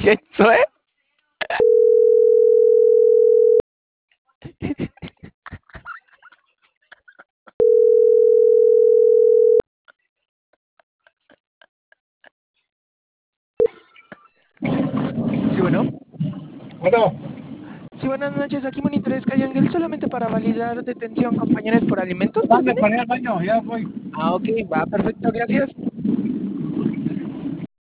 eso, ¿eh? Sí, bueno. Bueno, Sí, buenas noches. Aquí monitores Calle Ángel solamente para validar detención, compañeros por alimentos, por dame favor. para ir al baño, ya voy. Ah, ok, va, perfecto, gracias.